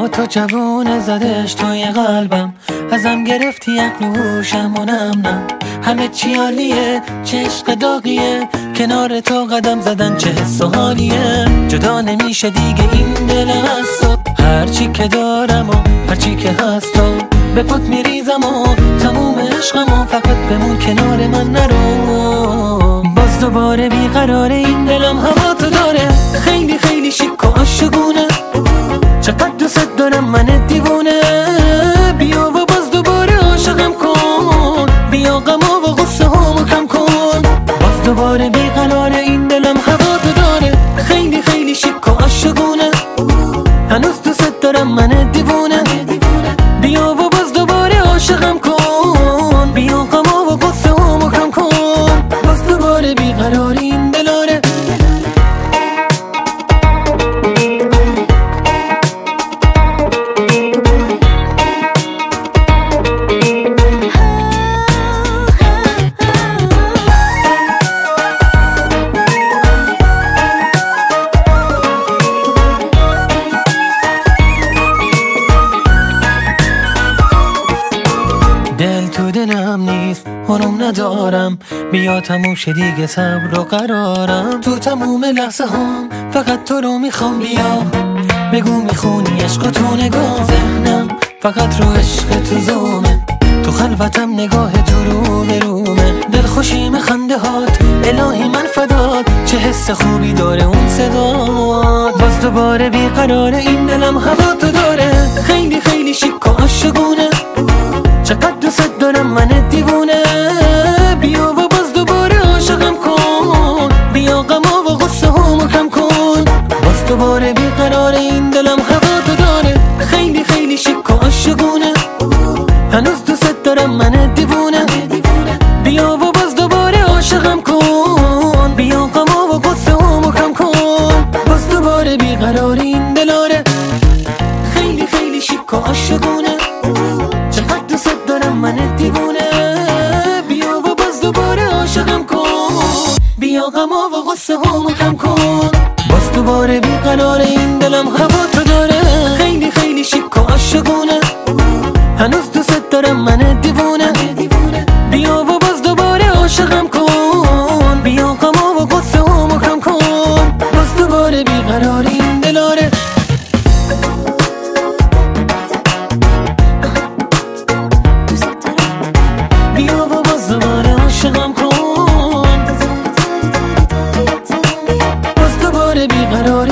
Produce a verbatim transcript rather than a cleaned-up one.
با تو جوونه زدش توی قلبم، ازم گرفتی عقل و هوشم و نم نم. همه چی عالیه، چه عشق داغیه، کنار تو قدم زدن چه حس و حالیه. جدا نمیشه دیگه این دلم از تو، هرچی که دارم و هرچی که هست تو به پات میریزم و تموم عشقم و فقط بمون کنار من نرو. باز دوباره بیقراره این دلم هوا تو داره، خیلی خیلی شیک و عاشقونه، چقدر دوست دارم من دیوونه. بیا و باز دوباره عاشقم کن، بیا غما و غصه هامو کم کن. باز دوباره بیقراره این دلم هوا تو داره، خیلی خیلی شیک و عاشقونه، هنوز دوست دارم من دیوونه. بیا و باز دوباره عاشقم کن، بیا غما و غصه هامو کم کن. باز دوباره بیقراره این دلاره. دل تو دلم نیست، هنوم ندارم، بیا تموم شه دیگه صبر و قرارم. تو تموم لحظه هم فقط تو رو میخوام، بیا بگو میخونی عشق تو نگاه. ذهنم فقط رو عشق تو زومه، تو خلوتم نگاه تو رو به رومه. دلخوشیم خنده هات الهی من فدات، چه حس خوبی داره اون صدات. باز دوباره بیقراره این دلم هوا تو داره، خیلی خیلی شیک و عاشقونه، چقدر دوست دارم من دیوونه. بیا و باز دوباره عاشقم کن، بیا غما و غصه هامو کم کن. باز دوباره بیقراره این دلم هوا تو داره، خیلی خیلی شیک و عاشقونه، هنوز دوست دارم من دیوونه. بیا و باز دوباره عاشقم کن، بیا غما و غصه هامو کم کن. باز دوباره بیقراره این دلاره، خیلی خیلی شیک و عاشقونه، چقدر دوست دارم من دیوونه. بیا و باز دوباره عاشقم کن، بیا غما و غصه هامو کم کن. باز دوباره بیقراره این دلم هوا تو داره، خیلی خیلی شیک و عاشقونه، هنوز دوست دارم من دیوونه. بیا و باز دوباره عاشقم کن، بیا غما و غصه هامو کم کن. باز دوباره بیقراره این دلاره. بیا و باز دوباره عاشقم کن، باز دوباره بیقراره.